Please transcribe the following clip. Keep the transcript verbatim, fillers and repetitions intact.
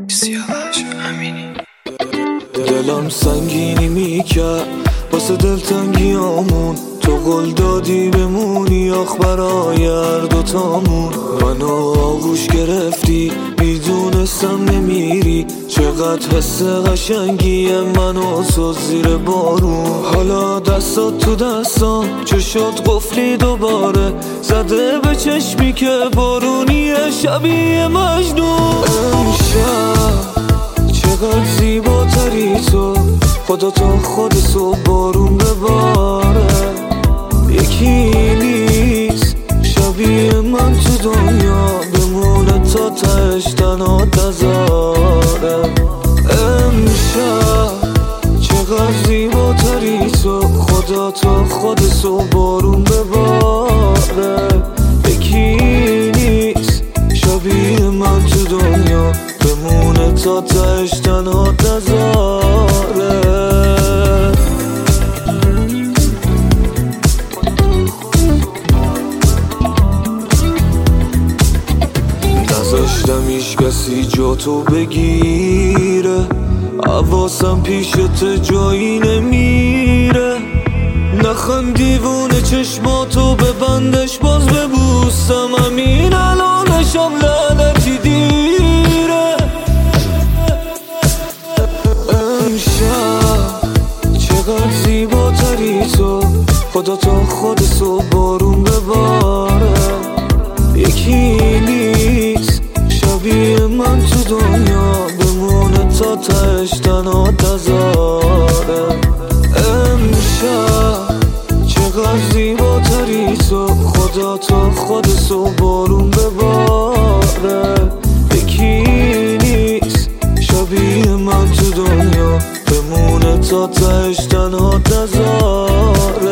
سیاوش امینی. دلم سنگینی میکرد واسه دلتنگیامون، تو قول دادی بمونی آخ برای هر دوتامون. منو آغوش گرفتی میدونستم نمیری، چقدر حس قشنگی منو سوز زیر بارون. حالا دستات تو دستام چشات قفلی دوباره، زده به چشمی که بارونیه شبیه مجنون. امشب چقدر زیباتری تو، خدا تا خود صبح بارون بباره. یکی نیست شبیه من تو دنیا، بمونه تا تهش تنها تذاره. امشب چقدر زیباتری تو، خدا تا خود صبح بارون بباره. یکی نیست شبیه من تو دنیا، بمونه تا تهش تنها تذاره. نذاشتم ایش کسی جا تو بگیره، حواسم پیشت جایی نمیره. نخند دیوونه چشماتو ببندش باز ببوسم، همین الانشم لعنتی دیره. امشب چقدر زیباتری تو، خدا تا خود صبح بارون بباره. یکی نیست شبیه من تو دنیا، بمونه تا تهش تنها تذاره. امشب چقدر زیباتری تو، خدا تا خود صبح بارون بباره. یکی نیست شبیه من تو دنیا، بمونه تا تهش تنها تذاره.